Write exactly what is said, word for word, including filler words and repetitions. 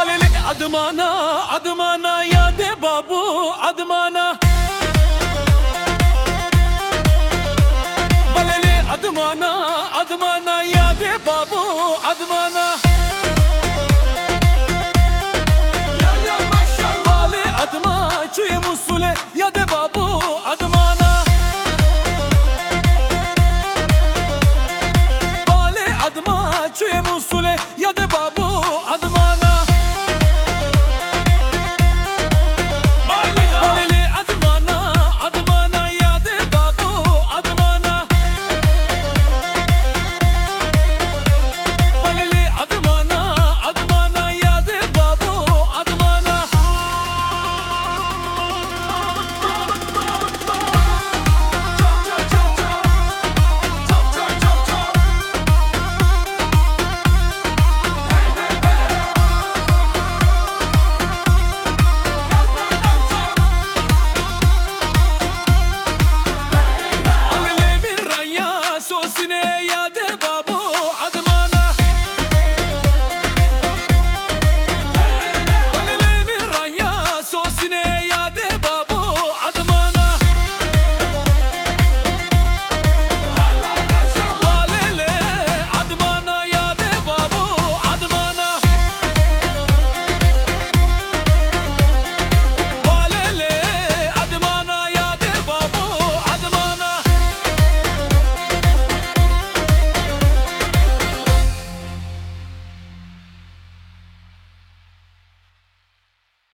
Balele adımana, adımana ya de babu adımana. Balele adımana, adımana ya de babu adımana. Ya ya maşallah. Bale adıma çüye musule ya de babu adımana. Bale adıma çüye musule